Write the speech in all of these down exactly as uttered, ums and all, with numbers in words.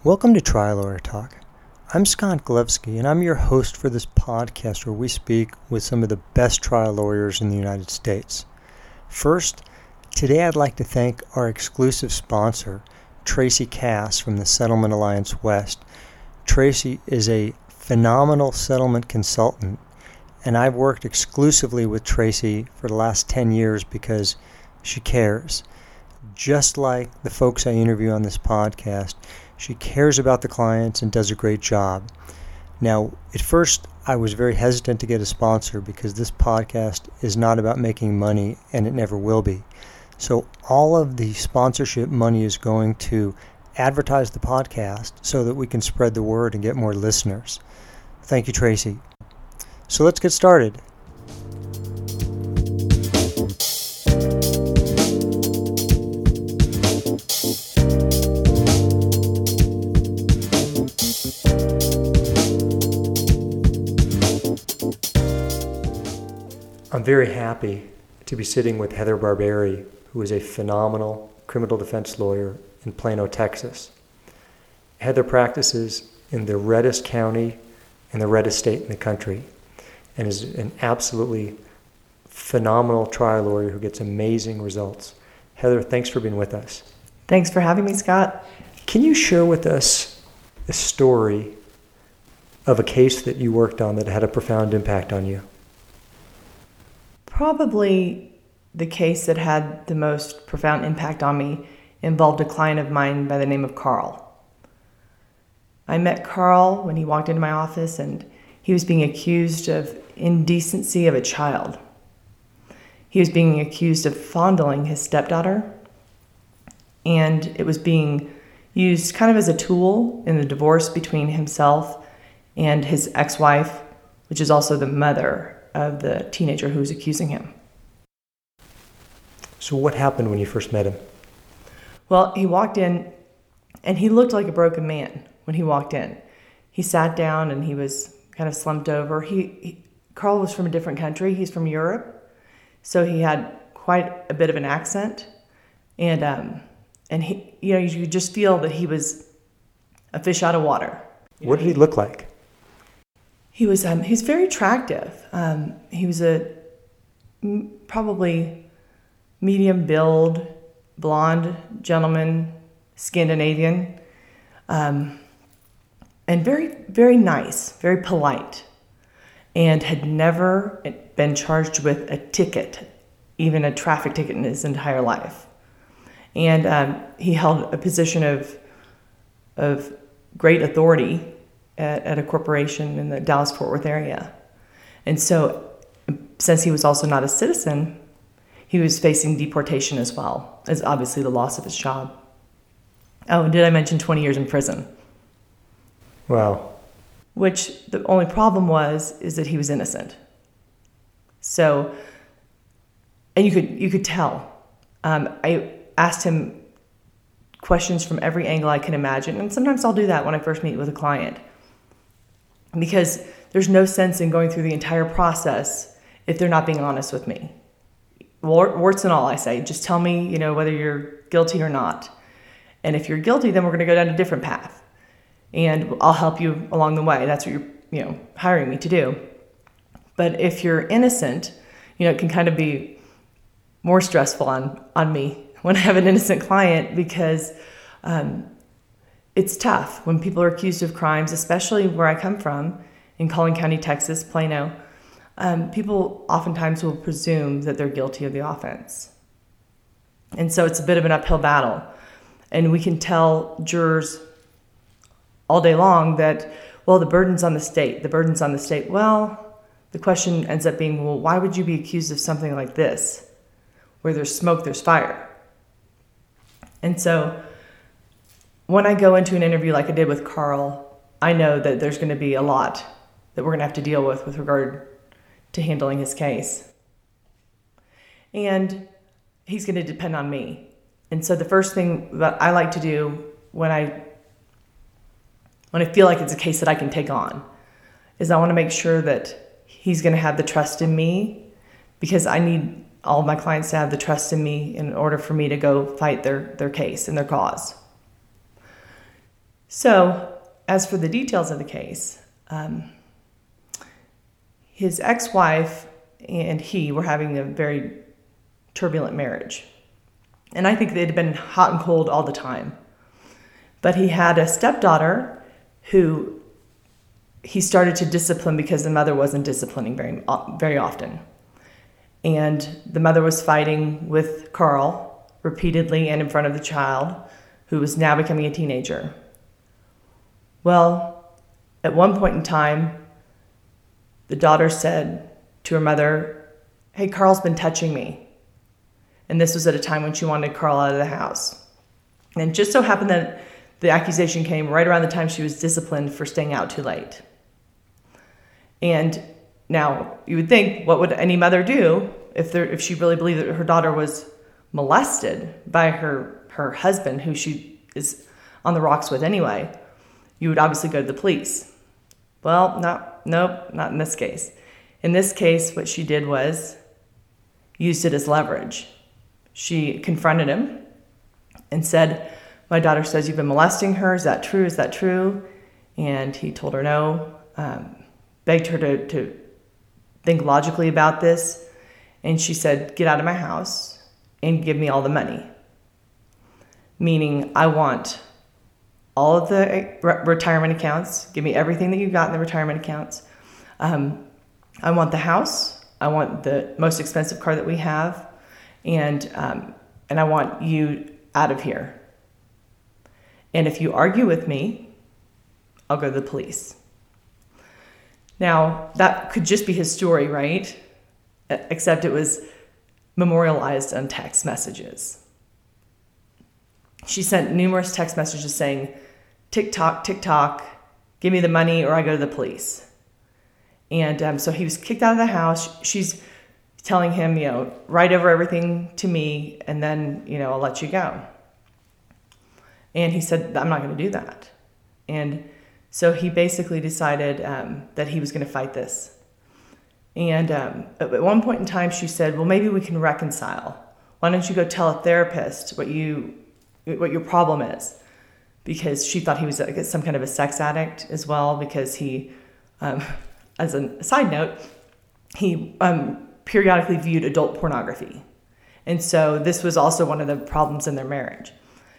Welcome to Trial Lawyer Talk. I'm Scott Glevsky, and I'm your host for this podcast where we speak with some of the best trial lawyers in the United States. First, today I'd like to thank our exclusive sponsor, Tracy Cass from the Settlement Alliance West. Tracy is a phenomenal settlement consultant, and I've worked exclusively with Tracy for the last ten years because she cares. Just like the folks I interview on this podcast, she cares about the clients and does a great job. Now, at first, I was very hesitant to get a sponsor because this podcast is not about making money, and it never will be. So all of the sponsorship money is going to advertise the podcast so that we can spread the word and get more listeners. Thank you, Tracy. So let's get started. I'm very happy to be sitting with Heather Barberi, who is a phenomenal criminal defense lawyer in Plano, Texas. Heather practices in the reddest county and the reddest state in the country and is an absolutely phenomenal trial lawyer who gets amazing results. Heather, thanks for being with us. Thanks for having me, Scott. Can you share with us a story of a case that you worked on that had a profound impact on you? Probably the case that had the most profound impact on me involved a client of mine by the name of Carl. I met Carl when he walked into my office, and he was being accused of indecency of a child. He was being accused of fondling his stepdaughter, and it was being used kind of as a tool in the divorce between himself and his ex-wife, which is also the mother of the teenager who was accusing him. So what happened when you first met him? Well, he walked in, and he looked like a broken man when he walked in. He sat down, and he was kind of slumped over. He, he Carl was from a different country. He's from Europe, so he had quite a bit of an accent, and um, and he, you know, you could just feel that he was a fish out of water. What did he look like? He was um, he was very attractive. Um, he was a m- probably medium build, blonde gentleman, Scandinavian, um, and very very nice, very polite, and had never been charged with a ticket, even a traffic ticket, in his entire life. And um, he held a position of of great authority At, at a corporation in the Dallas-Fort Worth area. And so, since he was also not a citizen, he was facing deportation as well, as obviously the loss of his job. Oh, and did I mention twenty years in prison? Wow. Which the only problem was, is that he was innocent. So, and you could you could tell. Um, I asked him questions from every angle I can imagine, and sometimes I'll do that when I first meet with a client, because there's no sense in going through the entire process if they're not being honest with me. Warts and all, I say, just tell me, you know, whether you're guilty or not. And if you're guilty, then we're going to go down a different path. And I'll help you along the way. That's what you're, you know, hiring me to do. But if you're innocent, you know, it can kind of be more stressful on, on me when I have an innocent client, because um, it's tough when people are accused of crimes, especially where I come from, in Collin County, Texas, Plano. Um, people oftentimes will presume that they're guilty of the offense. And so it's a bit of an uphill battle. And we can tell jurors all day long that, well, the burden's on the state, the burden's on the state. Well, the question ends up being, well, why would you be accused of something like this? Where there's smoke, there's fire. And so when I go into an interview like I did with Carl, I know that there's going to be a lot that we're going to have to deal with with regard to handling his case. And he's going to depend on me. And so the first thing that I like to do when I when I feel like it's a case that I can take on is I want to make sure that he's going to have the trust in me, because I need all of my clients to have the trust in me in order for me to go fight their, their case and their cause. So, as for the details of the case, um, his ex-wife and he were having a very turbulent marriage. And I think they'd been hot and cold all the time. But he had a stepdaughter who he started to discipline because the mother wasn't disciplining very, very often. And the mother was fighting with Carl repeatedly and in front of the child, who was now becoming a teenager. Well, at one point in time, the daughter said to her mother, "Hey, Carl's been touching me." And this was at a time when she wanted Carl out of the house. And it just so happened that the accusation came right around the time she was disciplined for staying out too late. And now you would think, what would any mother do if there, if she really believed that her daughter was molested by her, her husband, who she is on the rocks with anyway? You would obviously go to the police. Well, no, nope, not in this case. In this case, what she did was used it as leverage. She confronted him and said, "My daughter says you've been molesting her. Is that true? Is that true?" And he told her no, um, begged her to, to think logically about this. And she said, "Get out of my house and give me all the money." Meaning, I want all of the re- retirement accounts. Give me everything that you've got in the retirement accounts. Um, I want the house. I want the most expensive car that we have. And um, and I want you out of here. And if you argue with me, I'll go to the police. Now, that could just be his story, right? Except it was memorialized on text messages. She sent numerous text messages saying, "Tick-tock, tick-tock, give me the money or I go to the police." And um, so he was kicked out of the house. She's telling him, you know, write over everything to me and then, you know, I'll let you go. And he said, "I'm not going to do that." And so he basically decided um, that he was going to fight this. And um, at one point in time, she said, "Well, maybe we can reconcile. Why don't you go tell a therapist what you, what your problem is?" Because she thought he was a, some kind of a sex addict as well, because he, um, as a side note, he um, periodically viewed adult pornography. And so this was also one of the problems in their marriage.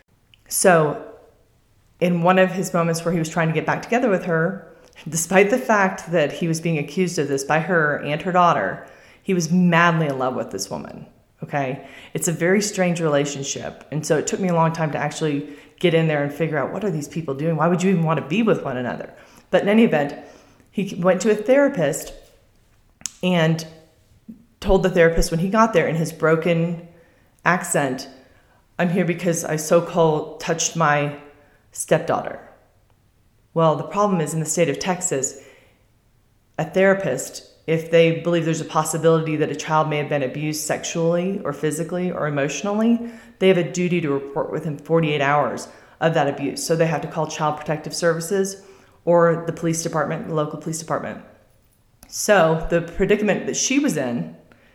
So in one of his moments where he was trying to get back together with her, despite the fact that he was being accused of this by her and her daughter, he was madly in love with this woman, okay? It's a very strange relationship. And so it took me a long time to actually get in there and figure out, what are these people doing? Why would you even want to be with one another? But in any event, he went to a therapist and told the therapist when he got there in his broken accent, "I'm here because I so-called touched my stepdaughter." Well, the problem is in the state of Texas, a therapist, if they believe there's a possibility that a child may have been abused sexually or physically or emotionally, they have a duty to report within forty-eight hours of that abuse. So they have to call Child Protective Services or the police department, the local police department. So the predicament that she was in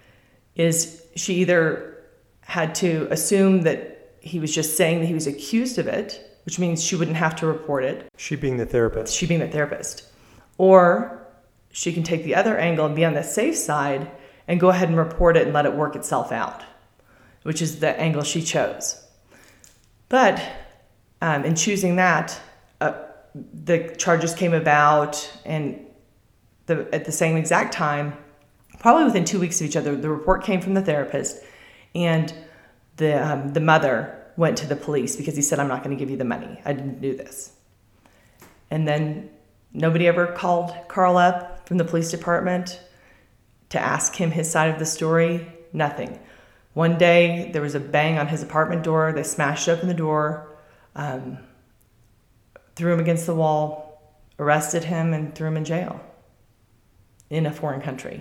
is she either had to assume that he was just saying that he was accused of it, which means she wouldn't have to report it. She being the therapist. She being the therapist. Or she can take the other angle and be on the safe side and go ahead and report it and let it work itself out, which is the angle she chose. But um, in choosing that, uh, the charges came about, and the, at the same exact time, probably within two weeks of each other, the report came from the therapist, and the um, the mother went to the police because he said, "I'm not going to give you the money. I didn't do this." And then nobody ever called Carl up from the police department to ask him his side of the story. Nothing. One day there was a bang on his apartment door. They smashed open the door, um, threw him against the wall, arrested him, and threw him in jail in a foreign country.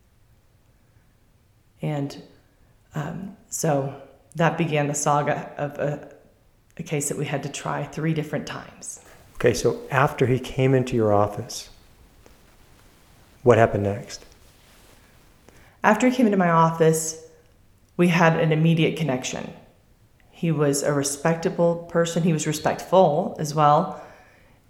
And um, so that began the saga of a, a case that we had to try three different times. Okay, so after he came into your office, what happened next? After he came into my office, we had an immediate connection. He was a respectable person. He was respectful as well.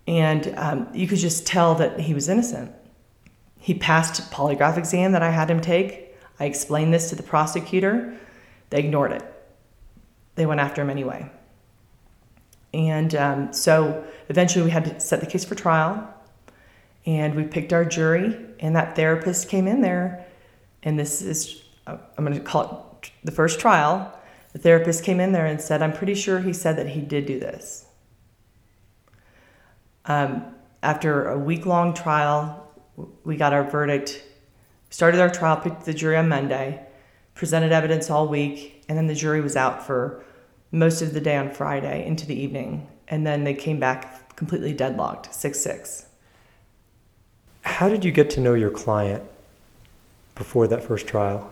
And um, you could just tell that he was innocent. He passed a polygraph exam that I had him take. I explained this to the prosecutor. They ignored it. They went after him anyway. And um, so eventually we had to set the case for trial. And we picked our jury. And that therapist came in there. And this is, I'm going to call it the first trial. The therapist came in there and said, I'm pretty sure he said that he did do this. Um, after a week-long trial, we got our verdict, started our trial, picked the jury on Monday, presented evidence all week, and then the jury was out for most of the day on Friday into the evening. And then they came back completely deadlocked, six six. How did you get to know your client before that first trial?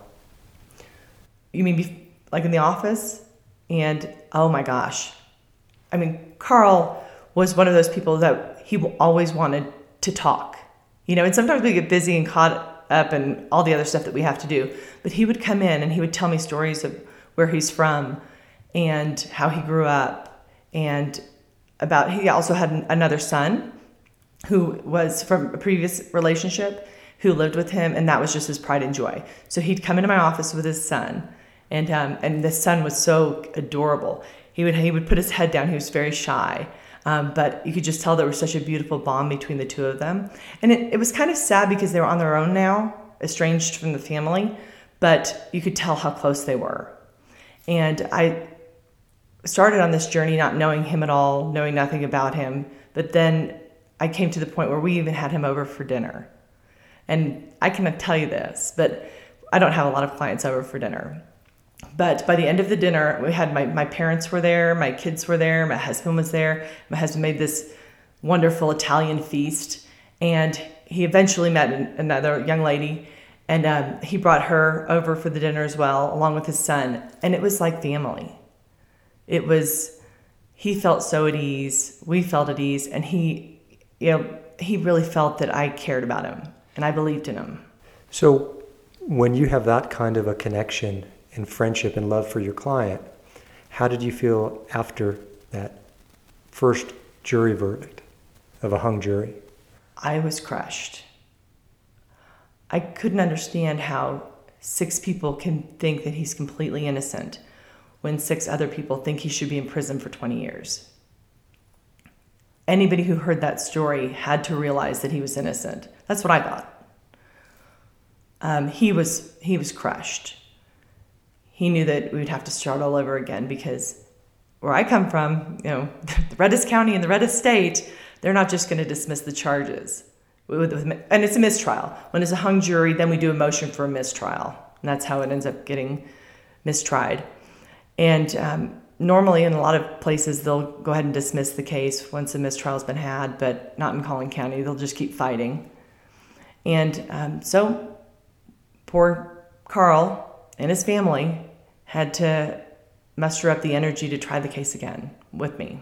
You mean like in the office? And oh my gosh. I mean, Carl was one of those people that he always wanted to talk. You know, and sometimes we get busy and caught up and all the other stuff that we have to do. But he would come in and he would tell me stories of where he's from and how he grew up. And about, he also had another son who was from a previous relationship who lived with him, and that was just his pride and joy. So he'd come into my office with his son, and um, and the son was so adorable. He would he would put his head down. He was very shy. Um, but you could just tell there was such a beautiful bond between the two of them. And it, it was kind of sad because they were on their own now, estranged from the family, but you could tell how close they were. And I started on this journey not knowing him at all, knowing nothing about him, but then I came to the point where we even had him over for dinner. And I cannot tell you this, but I don't have a lot of clients over for dinner. But by the end of the dinner, we had my, my parents were there, my kids were there, my husband was there. My husband made this wonderful Italian feast, and he eventually met an, another young lady, and um, he brought her over for the dinner as well, along with his son. And it was like family. It was, he felt so at ease, we felt at ease, and he, you know, he really felt that I cared about him, and I believed in him. So when you have that kind of a connection and friendship and love for your client, how did you feel after that first jury verdict of a hung jury? I was crushed. I couldn't understand how six people can think that he's completely innocent when six other people think he should be in prison for twenty years. Anybody who heard that story had to realize that he was innocent. That's what I thought. Um, he was he was crushed. He knew that we would have to start all over again because where I come from, you know, the reddest county and the reddest state, they're not just going to dismiss the charges. And it's a mistrial. When it's a hung jury, then we do a motion for a mistrial. And that's how it ends up getting mistried. And um, normally in a lot of places, they'll go ahead and dismiss the case once a mistrial's been had, but not in Collin County. They'll just keep fighting. And um, so poor Carl and his family had to muster up the energy to try the case again with me.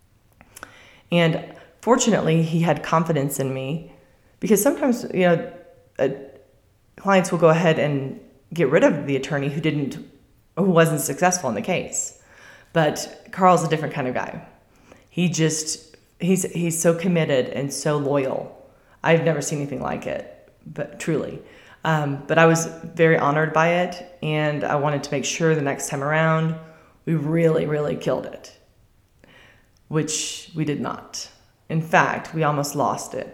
And fortunately, he had confidence in me because sometimes, you know, uh, clients will go ahead and get rid of the attorney who didn't, who wasn't successful in the case. But Carl's a different kind of guy. He just, he's he's so committed and so loyal. I've never seen anything like it, but truly. Um, but I was very honored by it, and I wanted to make sure the next time around we really, really killed it, which we did not. In fact, we almost lost it.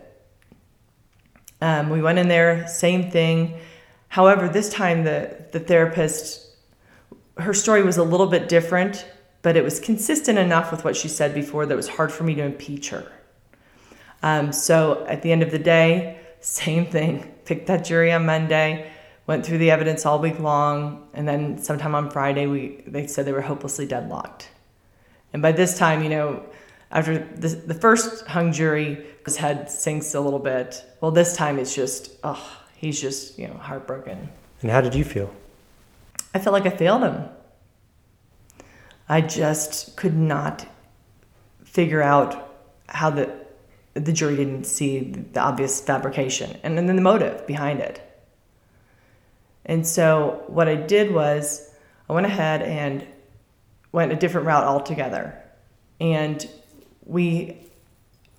Um, we went in there, same thing. However, this time the, the therapist, her story was a little bit different, but it was consistent enough with what she said before that it was hard for me to impeach her. Um, so at the end of the day, same thing. Picked that jury on Monday, went through the evidence all week long, and then sometime on Friday, we they said they were hopelessly deadlocked. And by this time, you know, after the, the first hung jury, his head sinks a little bit. Well, this time it's just, oh, he's just, you know, heartbroken. And how did you feel? I felt like I failed him. I just could not figure out how the the jury didn't see the obvious fabrication and then the motive behind it. And so what I did was I went ahead and went a different route altogether. And we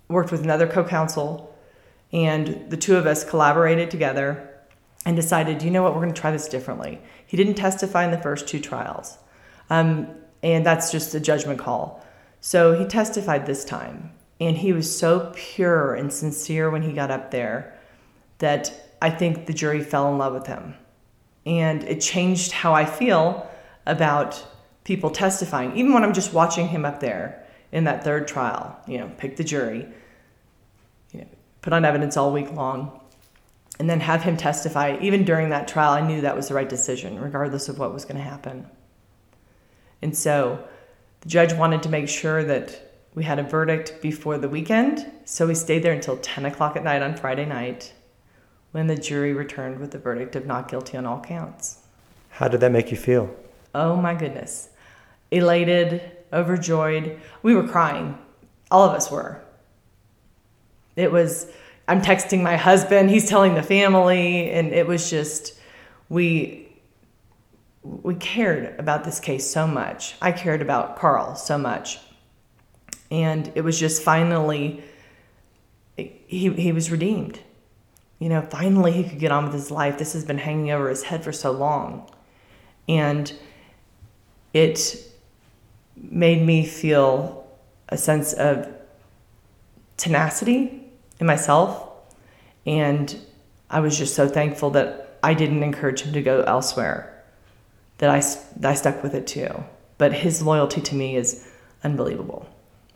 worked with another co-counsel, and the two of us collaborated together and decided, you know what, we're going to try this differently. He didn't testify in the first two trials, um, and that's just a judgment call. So he testified this time, and he was so pure and sincere when he got up there that I think the jury fell in love with him. And it changed how I feel about people testifying. Even when I'm just watching him up there in that third trial, you know, pick the jury, you know, put on evidence all week long, and then have him testify. Even during that trial, I knew that was the right decision, regardless of what was going to happen. And so the judge wanted to make sure that we had a verdict before the weekend, so we stayed there until ten o'clock at night on Friday night, when the jury returned with the verdict of not guilty on all counts. How did that make you feel? Oh my goodness. Elated, overjoyed. We were crying. All of us were. It was, I'm texting my husband, he's telling the family, and it was just, we, we cared about this case so much. I cared about Carl so much. And it was just finally, he he was redeemed. You know, finally he could get on with his life. This has been hanging over his head for so long. And it made me feel a sense of tenacity in myself. And I was just so thankful that I didn't encourage him to go elsewhere, that I, that I stuck with it too. But his loyalty to me is unbelievable.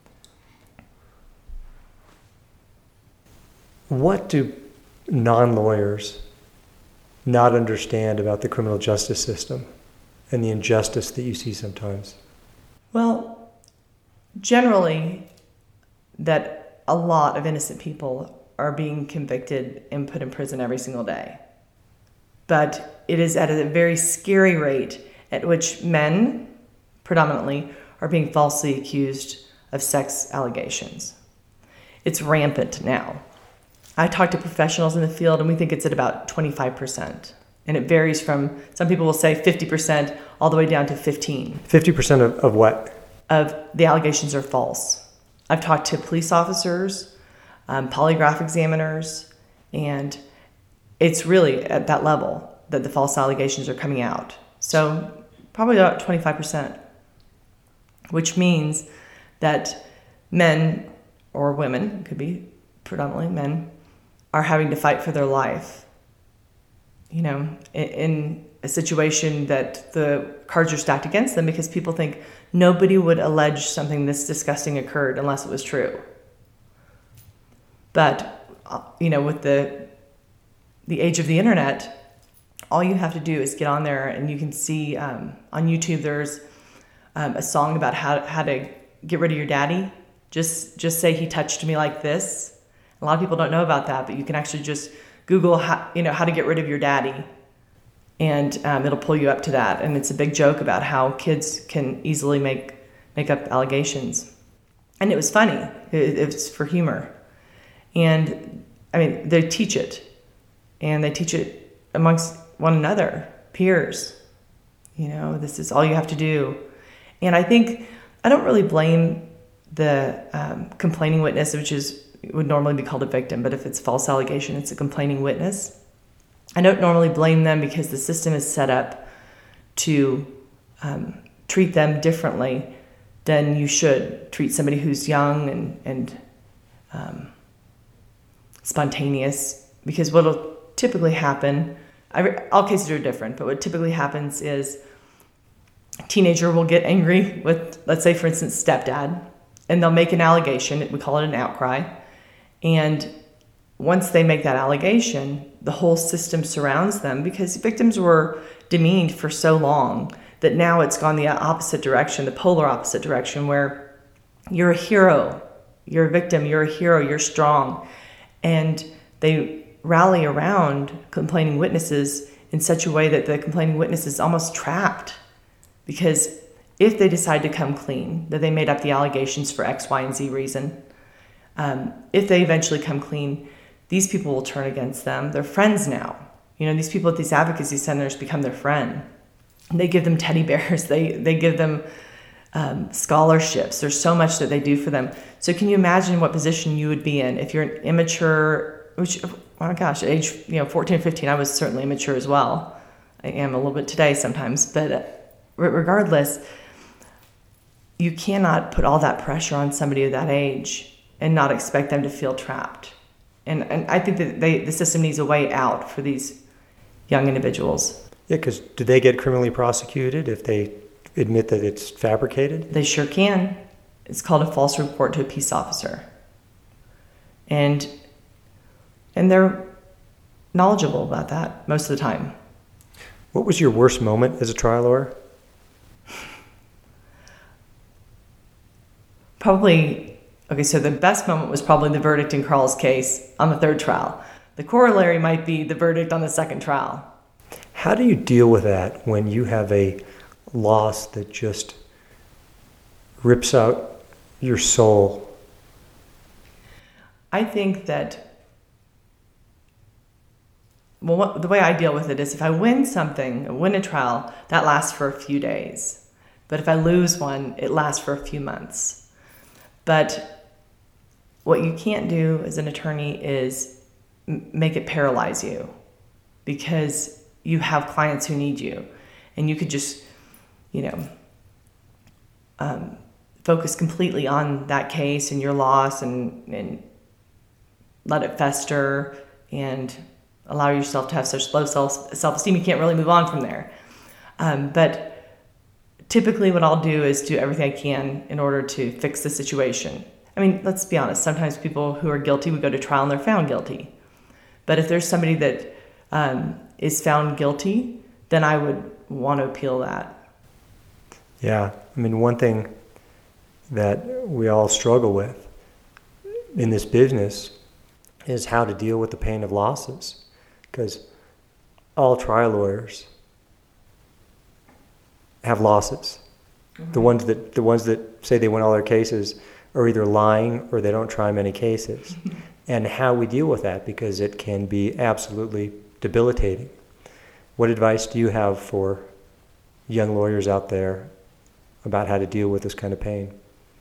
What do non-lawyers not understand about the criminal justice system and the injustice that you see sometimes? Well, generally, that a lot of innocent people are being convicted and put in prison every single day. But it is at a very scary rate at which men, predominantly, are being falsely accused of sex allegations. It's rampant now. I talk to professionals in the field, and we think it's at about twenty-five percent. And it varies from, some people will say fifty percent all the way down to fifteen. fifty percent of, of what? Of the allegations are false. I've talked to police officers, um, polygraph examiners, and it's really at that level that the false allegations are coming out. So probably about twenty-five percent, which means that men or women, it could be predominantly men, are having to fight for their life, you know, in, in a situation that the cards are stacked against them because people think nobody would allege something this disgusting occurred unless it was true. But, you know, with the the age of the internet, all you have to do is get on there, and you can see um, on YouTube there's um, a song about how how to get rid of your daddy. Just just say he touched me like this. A lot of people don't know about that, but you can actually just Google how, you know, how to get rid of your daddy, and um, it'll pull you up to that. And it's a big joke about how kids can easily make make up allegations. And it was funny. It, it's for humor. And I mean, they teach it, and they teach it amongst one another, peers. You know, this is all you have to do. And I think I don't really blame the um, complaining witness, which is would normally be called a victim, but if it's false allegation, it's a complaining witness. I don't normally blame them because the system is set up to um, treat them differently than you should treat somebody who's young and, and um, spontaneous. Because what will typically happen, I, all cases are different, but what typically happens is a teenager will get angry with, let's say, for instance, stepdad, and they'll make an allegation. We call it an outcry. And once they make that allegation, the whole system surrounds them because victims were demeaned for so long that now it's gone the opposite direction, the polar opposite direction, where you're a hero, you're a victim, you're a hero, you're strong. And they rally around complaining witnesses in such a way that the complaining witness is almost trapped, because if they decide to come clean, that they made up the allegations for X, Y, and Z reason, Um, if they eventually come clean, these people will turn against them. They're friends now. You know, these people at these advocacy centers become their friend. They give them teddy bears. They they give them um, scholarships. There's so much that they do for them. So can you imagine what position you would be in if you're an immature, which, oh my gosh, at age you know fourteen, fifteen, I was certainly immature as well. I am a little bit today sometimes, but regardless, you cannot put all that pressure on somebody of that age and not expect them to feel trapped. And and I think that they, the system needs a way out for these young individuals. Yeah, because do they get criminally prosecuted if they admit that it's fabricated? They sure can. It's called a false report to a peace officer. And and they're knowledgeable about that most of the time. What was your worst moment as a trial lawyer? Probably, okay, so the best moment was probably the verdict in Carl's case on the third trial. The corollary might be the verdict on the second trial. How do you deal with that when you have a loss that just rips out your soul? I think that, well, what, the way I deal with it is if I win something, win a trial, that lasts for a few days. But if I lose one, it lasts for a few months. But what you can't do as an attorney is m- make it paralyze you, because you have clients who need you, and you could just, you know, um, focus completely on that case and your loss and, and let it fester and allow yourself to have such low self, self-esteem you can't really move on from there. Um, but typically what I'll do is do everything I can in order to fix the situation. I mean, let's be honest. Sometimes people who are guilty, we go to trial and they're found guilty. But if there's somebody that um, is found guilty, then I would want to appeal that. Yeah. I mean, one thing that we all struggle with in this business is how to deal with the pain of losses. Because all trial lawyers have losses. Mm-hmm. The ones that the ones that say they win all their cases are either lying or they don't try many cases. And how we deal with that, because it can be absolutely debilitating. What advice do you have for young lawyers out there about how to deal with this kind of pain?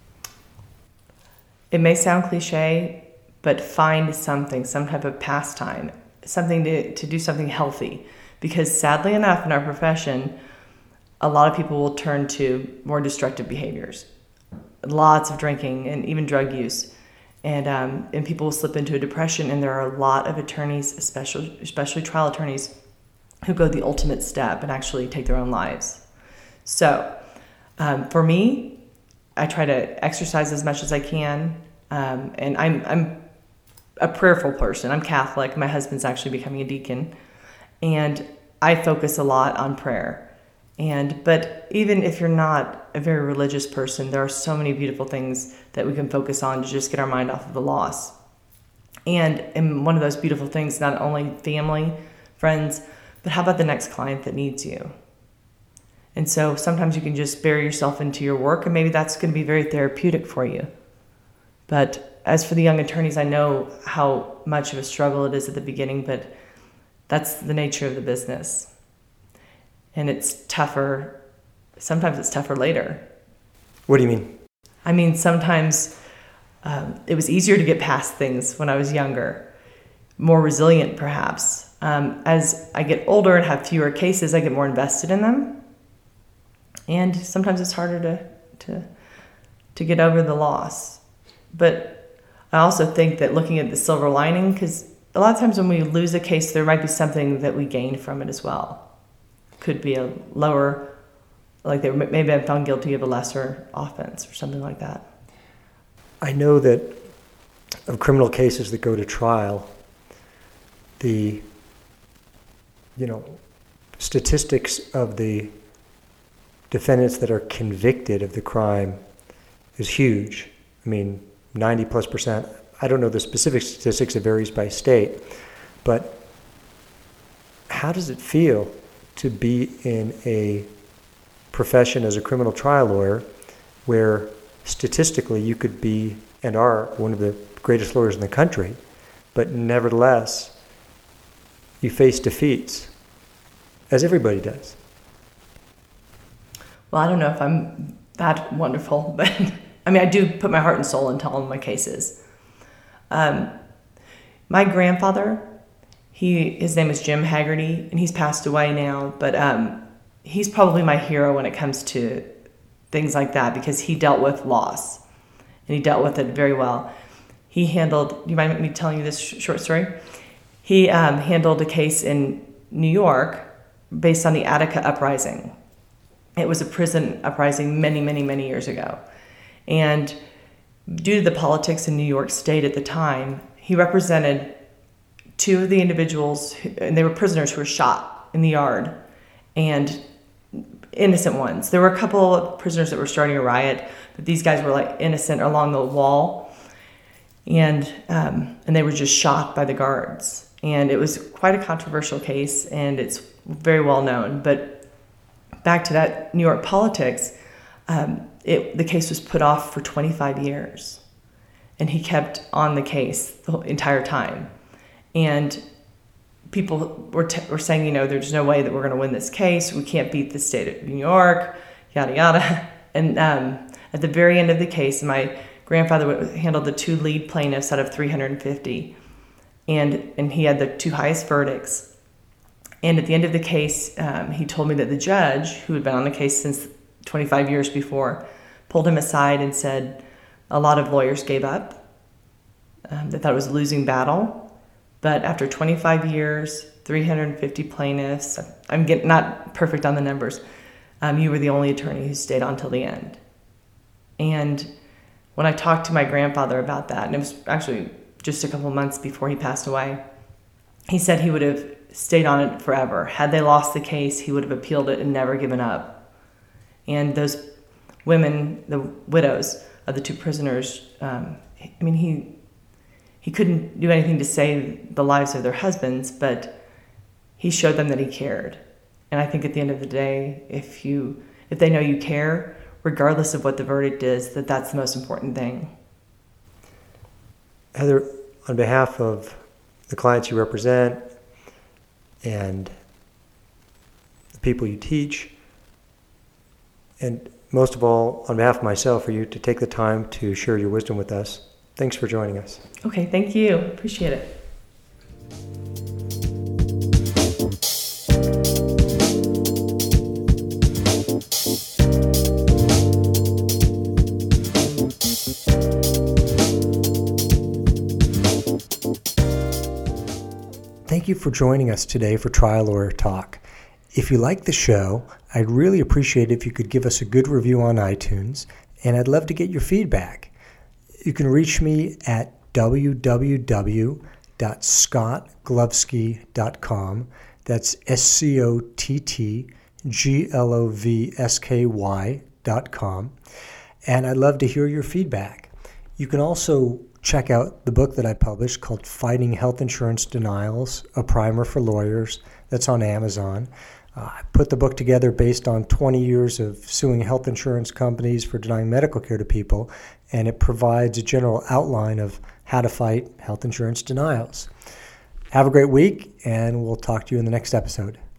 It may sound cliche, but find something, some type of pastime, something to, to do something healthy. Because sadly enough, in our profession, a lot of people will turn to more destructive behaviors. Lots of drinking and even drug use. And um, and people will slip into a depression, and there are a lot of attorneys, especially especially trial attorneys, who go the ultimate step and actually take their own lives. So um, for me, I try to exercise as much as I can, um, and I'm I'm a prayerful person. I'm Catholic. My husband's actually becoming a deacon, and I focus a lot on prayer. And but even if you're not a very religious person, there are so many beautiful things that we can focus on to just get our mind off of the loss. And and one of those beautiful things, not only family, friends, but how about the next client that needs you? And so sometimes you can just bury yourself into your work, and maybe that's going to be very therapeutic for you. But as for the young attorneys, I know how much of a struggle it is at the beginning, but that's the nature of the business. And it's tougher. Sometimes it's tougher later. What do you mean? I mean, sometimes um, it was easier to get past things when I was younger, more resilient perhaps. Um, as I get older and have fewer cases, I get more invested in them. And sometimes it's harder to to to get over the loss. But I also think that looking at the silver lining, because a lot of times when we lose a case, there might be something that we gain from it as well. Could be a lower, like they maybe I'm found guilty of a lesser offense or something like that. I know that of criminal cases that go to trial, the, you know, statistics of the defendants that are convicted of the crime is huge. I mean, ninety plus percent. I don't know the specific statistics, it varies by state. But how does it feel to be in a profession as a criminal trial lawyer where statistically you could be and are one of the greatest lawyers in the country, but nevertheless you face defeats, as everybody does? Well, I don't know if I'm that wonderful, but I mean, I do put my heart and soul into all of my cases. Um, my grandfather, he his name is Jim Haggerty, and he's passed away now, but um, he's probably my hero when it comes to things like that, because he dealt with loss, and he dealt with it very well. He handled, do you mind me telling you this sh- short story? He um, handled a case in New York based on the Attica Uprising. It was a prison uprising many, many, many years ago. And due to the politics in New York State at the time, he represented two of the individuals, who, and they were prisoners who were shot in the yard, and innocent ones. There were a couple of prisoners that were starting a riot, but these guys were like innocent along the wall. And um, and they were just shot by the guards. And it was quite a controversial case, and it's very well known. But back to that New York politics, um, it, the case was put off for twenty-five years. And he kept on the case the whole, entire time. And people were, t- were saying, you know, there's no way that we're going to win this case. We can't beat the state of New York, yada, yada. And um, at the very end of the case, my grandfather handled the two lead plaintiffs out of three hundred fifty, and and he had the two highest verdicts. And at the end of the case, um, he told me that the judge, who had been on the case since twenty-five years before, pulled him aside and said a lot of lawyers gave up. Um, they thought it was a losing battle. But after twenty-five years, three hundred fifty plaintiffs, I'm getting not perfect on the numbers, um, you were the only attorney who stayed on till the end. And when I talked to my grandfather about that, and it was actually just a couple months before he passed away, he said he would have stayed on it forever. Had they lost the case, he would have appealed it and never given up. And those women, the widows of the two prisoners, um, I mean, he he couldn't do anything to save the lives of their husbands, but he showed them that he cared. And I think at the end of the day, if you if they know you care, regardless of what the verdict is, that that's the most important thing. Heather, on behalf of the clients you represent and the people you teach, and most of all, on behalf of myself, for you to take the time to share your wisdom with us, thanks for joining us. Okay, thank you. Appreciate it. Thank you for joining us today for Trial Lawyer Talk. If you like the show, I'd really appreciate it if you could give us a good review on iTunes, and I'd love to get your feedback. You can reach me at w w w dot scott glovsky dot com. That's S C O T T G L O V S K Y dot com. And I'd love to hear your feedback. You can also check out the book that I published called Fighting Health Insurance Denials, a Primer for Lawyers. That's on Amazon. Uh, I put the book together based on twenty years of suing health insurance companies for denying medical care to people, and it provides a general outline of how to fight health insurance denials. Have a great week, and we'll talk to you in the next episode.